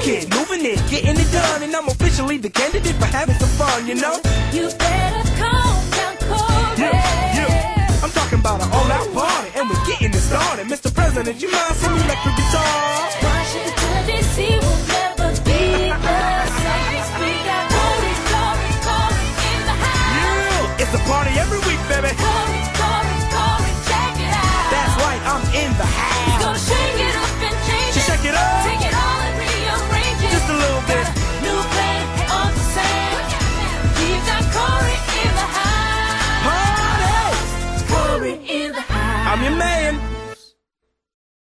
kid, moving in, getting it done, and I'm officially the candidate for having some fun, you know? You better calm down, Corey. Yeah. I'm talking about an all-out party, and we're getting it started. Mr. President, you mind some electric guitar?